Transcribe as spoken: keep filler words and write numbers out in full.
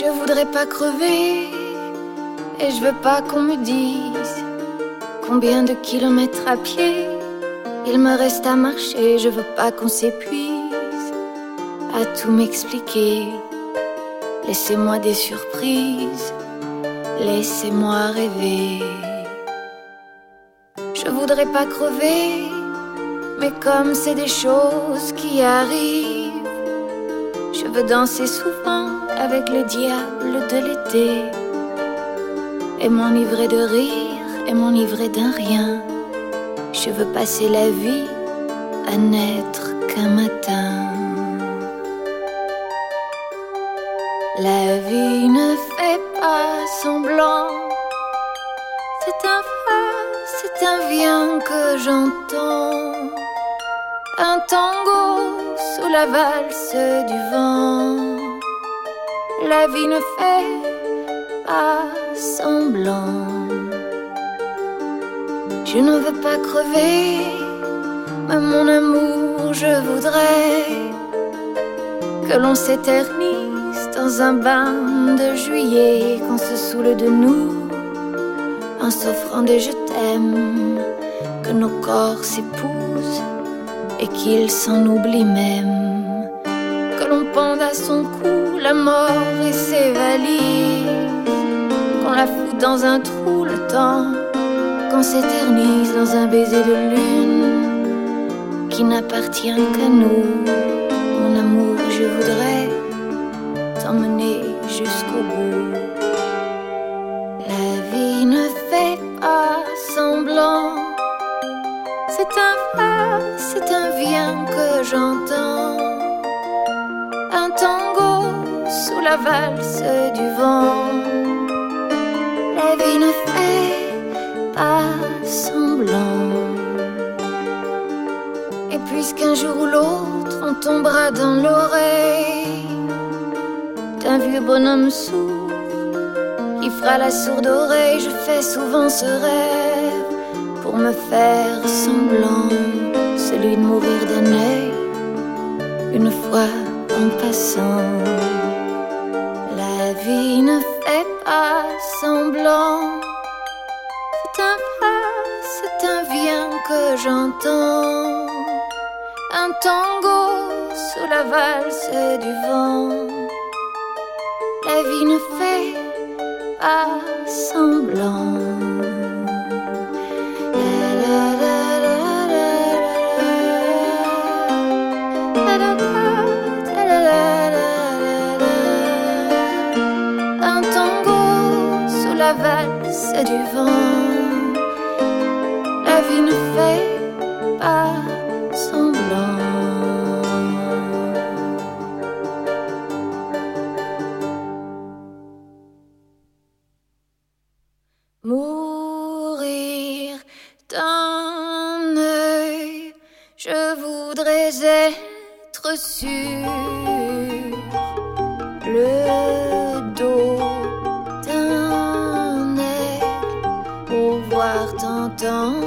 Je voudrais pas crever et je veux pas qu'on me dise combien de kilomètres à pied il me reste à marcher. Je veux pas qu'on s'épuise à tout m'expliquer. Laissez-moi des surprises, laissez-moi rêver. Je voudrais pas crever, mais comme c'est des choses qui arrivent, je veux danser souvent avec le diable de l'été et m'enivrer de rire et m'enivrer d'un rien. Je veux passer la vie à n'être qu'un matin. La vie ne fait pas semblant, c'est un va, c'est un vient que j'entends, un tango sous la valse du vent. La vie ne fait pas semblant. Je ne veux pas crever, mais mon amour, je voudrais que l'on s'éternise dans un bain de juillet, qu'on se saoule de nous en s'offrant des je t'aime, que nos corps s'épousent et qu'ils s'en oublient même, que l'on pende à son cou la mort et ses valises, qu'on la fout dans un trou le temps, qu'on s'éternise dans un baiser de lune qui n'appartient qu'à nous. Mon amour, je voudrais t'emmener jusqu'au bout. La vie ne fait pas semblant, c'est un va, c'est un vient que j'entends, un tango sous la valse du vent. La vie ne fait pas semblant. Et puisqu'un jour ou l'autre on tombera dans l'oreille d'un vieux bonhomme sourd qui fera la sourde oreille, je fais souvent ce rêve pour me faire semblant, celui de mourir d'un œil une fois en passant. La vie ne fait pas semblant, c'est un va, c'est un vient que j'entends, un tango sous la valse du vent. La vie ne fait pas semblant. Un tango sous la valse du vent. La vie ne fait pas semblant. Mourir d'un œil, je voudrais être sûr, le dos d'un aigle pour voir t'entendre